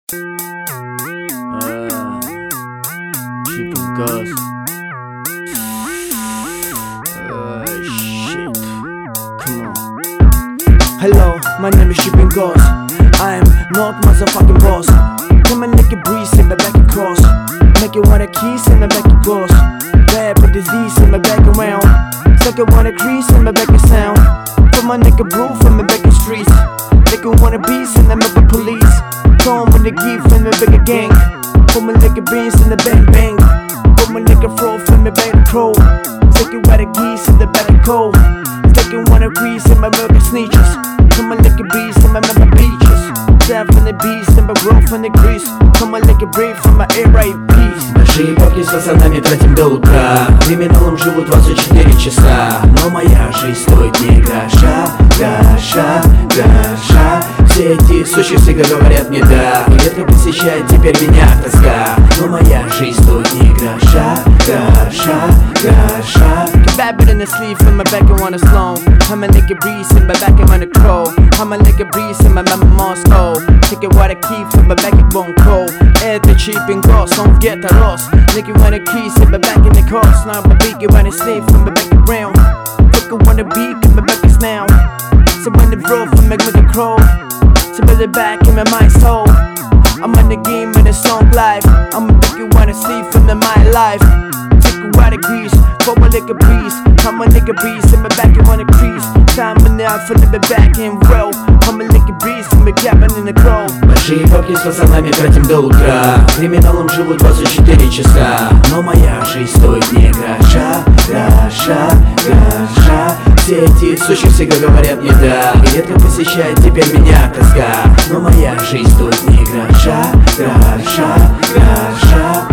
Shipping Ghost. Shit. Come on. Hello, my name is Shipping Ghost. I'm not motherfucking boss. Come and make it breeze in my back across. Make you wanna kiss in my back it goes. Bad with disease in my back around. Suck it wanna crease in my back of sound. Put my nigga brew from my back in streets. Make you wanna beast in the back police. Come with the gift in the bigger gang. Put my nigga beans in the bang bang. Put my nigga fro from the back crow. Take you out of geese in the back of cold. Take you wanna grease in my milk sneakers. Put my nigga beast in my beaches. Step in the beast and my growth in the grease. Come on, like a breathe from my air right peace. Большие бабки с пацанами тратим до утра. Криминалом живут 24 часа. Но моя жизнь стоит не гроша, гроша, гроша. Все эти сучи всегда говорят мне да. И редко посещает теперь меня тоска. Но моя жизнь стоит не гроша, гроша, гроша. Bad in the sleeve in my back and wanna slow. I'm a nigga breeze in my back and wanna crow. I'm a nigga breeze in my mama Moscow. Take it what I keep in my back it won't cold. Это Shipping Ghost, don't forget the Ross. Nigga wanna keys in my back in the coast. Now my beak it wanna sleep in my back around. Fuck it wanna beak in my back is now. So when the road for make me crow. So build it back in my mind soul. I'm on the game in the song life. I'm a nigga wanna sleep from the my life. Out of grease, for my nigga breeze. I'm a nigga breeze in my back and wanna crease. Time enough for the back and roll. I'm a nigga breeze in my cabin in the crow. Большие бабки с пацанами тратим до утра. Криминалом живут 24 часа. Но моя жизнь стоит не гроша, гроша, гроша. Все эти сучи всегда говорят мне да. И редко посещает теперь меня тоска. Но моя жизнь стоит не гроша, гроша, гроша.